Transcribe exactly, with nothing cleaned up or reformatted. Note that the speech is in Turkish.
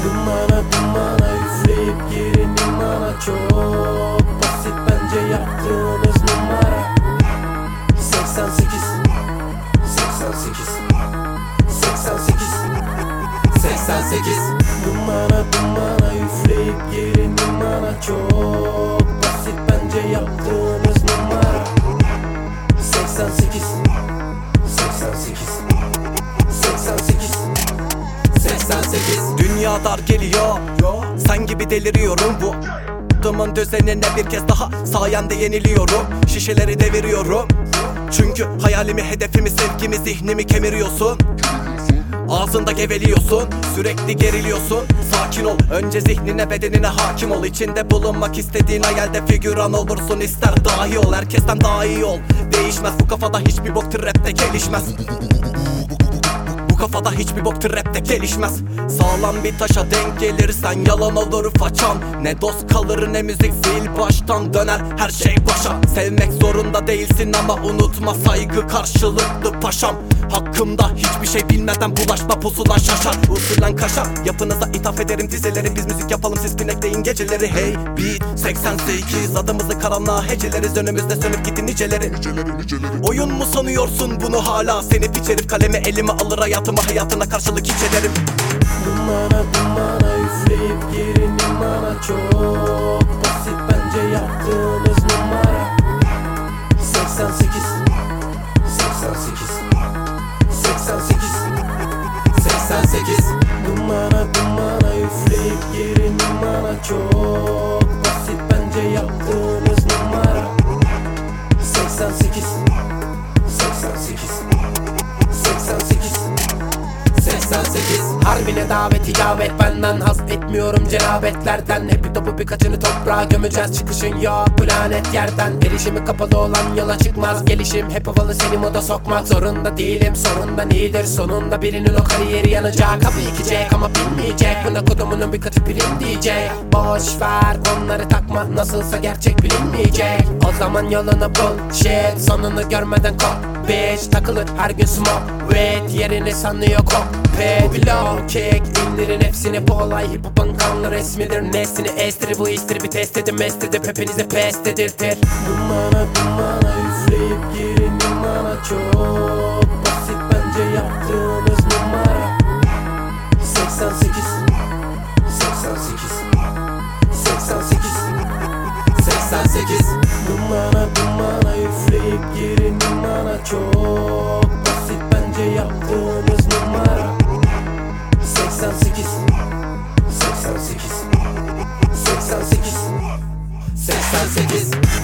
Dumana dumana üfleyip girin imana. Çok basit bence yaptığınız numara. Seksen sekiz Seksen sekiz Seksen sekiz Seksen sekiz Dumana dumana üfleyip girin imana. Çok basit bence yaptığınız numara. Seksen sekiz Seksen sekiz Seksen sekiz Seksen sekiz Dünya dar geliyor, sen gibi deliriyorum bu Adımın düzenine bir kez daha sayende yeniliyorum. Şişeleri deviriyorum, çünkü hayalimi, hedefimi, sevgimi, zihnimi kemiriyorsun. Ağzında geveliyorsun, sürekli geriliyorsun. Sakin ol, önce zihnine bedenine hakim ol. İçinde bulunmak istediğin hayalde figüran olursun. İster dahi ol, herkesten daha iyi ol. Değişmez bu kafada hiçbir bok, rapte gelişmez. Bu kafada hiçbir bok rapte gelişmez. Sağlam bir taşa denk gelirsen yalan olur façam. Ne dost kalır ne müzik, zil baştan döner her şey başa. Sevmek zorunda değilsin ama unutma, saygı karşılıklı paşam. Hakkımda hiçbir şey bilmeden bulaşma, pusulan şaşar, usulen kaşar. Yapınıza ithaf ederim dizeleri, biz müzik yapalım siz pinekleyin geceleri. Hey beat seksen sekiz, adımızı karanlığa heceleriz. Önümüzde sönüp gitti niceleri. Oyun mu sanıyorsun bunu hala? Seni piç herif, kalemi elime alır, hayatımı hayatına karşılık hiç ederim. Dumana dumana üfleyip girin imana. Çok basit bence yaptığınız numara. Seksen sekiz Seksen sekiz Seksen sekiz Seksen sekiz Dumana dumana üfleyip girin imana. Çok basit bence yaptığınız numara. Seksen sekiz Seksen sekiz Seksen sekiz Seksen sekiz Harbine davet icabet, benden haz etmiyorum cenabetlerden. Hep bir topu birkaçını toprağa gömeceğiz, çıkışın yok bu lanet yerden. Erişimi kapalı olan yola çıkmaz, gelişim hep havalı, seni moda sokmak zorunda değilim. Sorundan iyidir, sonunda birinin o kariyeri yanacak. Kapı yıkacak ama bilmeyecek, buna kodumunun birkaçı prim diyecek. Boş ver onları takma, nasılsa gerçek bilinmeyecek. O zaman yolunu bul, shit sonunu görmeden kork. Bitch takılır her gün smoke weed, yerini sanıyor cockpit. Bu bir low kick, indirin hepsini, bu olay hip hop'un kanlı resmidir. Neslini estir, bu istir bir test edin, mest edip hepinize pest edirtir. Dumana dumana üfleyip girin imana. Çok basit bence yaptığınız numara. Seksen sekiz Seksen sekiz Seksen sekiz Seksen sekiz Dumana dumana üfleyip girin imana. Çok basit bence yaptığınız numara. Seksen sekiz Seksen sekiz Seksen sekiz Seksen sekiz